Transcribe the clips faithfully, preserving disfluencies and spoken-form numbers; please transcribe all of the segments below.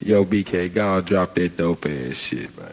Yo, B K, go drop that dope ass shit, man.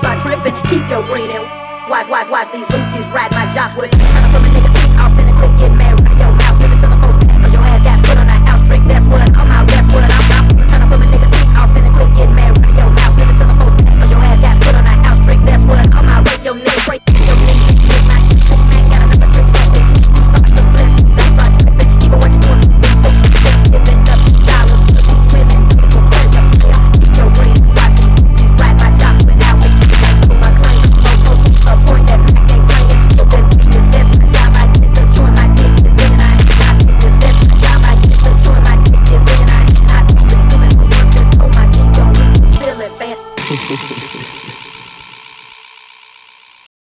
Keep your breathing. Watch, watch, watch these hoochies ride my jock with it. I'm from a nigga think I'm finna quit getting